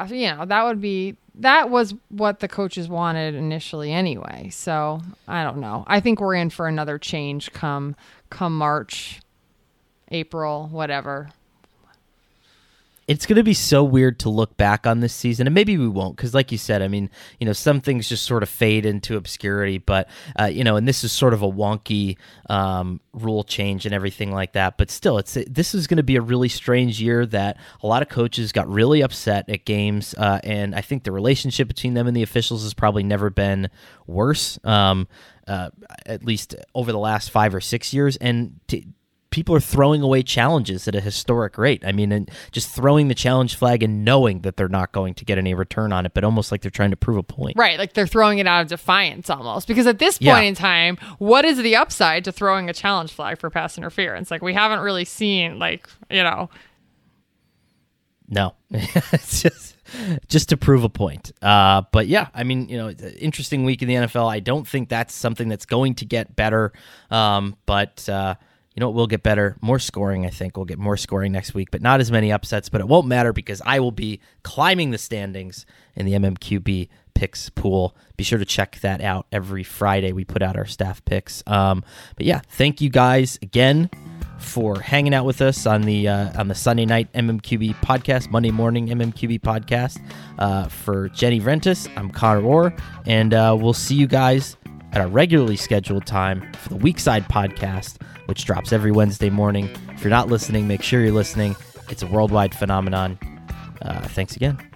That was what the coaches wanted initially anyway. So I don't know. I think we're in for another change come March, April, whatever. It's going to be so weird to look back on this season, and maybe we won't, because like you said, I mean, some things just sort of fade into obscurity, but, and this is sort of a wonky rule change and everything like that, but still, this is going to be a really strange year that a lot of coaches got really upset at games, and I think the relationship between them and the officials has probably never been worse, at least over the last 5 or 6 years, and people are throwing away challenges at a historic rate. I mean, and just throwing the challenge flag and knowing that they're not going to get any return on it, but almost like they're trying to prove a point. Right, like they're throwing it out of defiance almost. Because at this point in time, what is the upside to throwing a challenge flag for pass interference? Like, we haven't really seen, No, it's just to prove a point. But yeah, I mean, it's an interesting week in the NFL. I don't think that's something that's going to get better. But it will get better. More scoring, I think. We'll get more scoring next week, but not as many upsets. But it won't matter because I will be climbing the standings in the MMQB picks pool. Be sure to check that out every Friday. We put out our staff picks. But yeah, thank you guys again for hanging out with us on the Sunday night MMQB podcast, Monday morning MMQB podcast. For Jenny Rentis, I'm Connor Orr, and we'll see you guys at our regularly scheduled time for the Weekside podcast, which drops every Wednesday morning. If you're not listening, make sure you're listening. It's a worldwide phenomenon. Thanks again.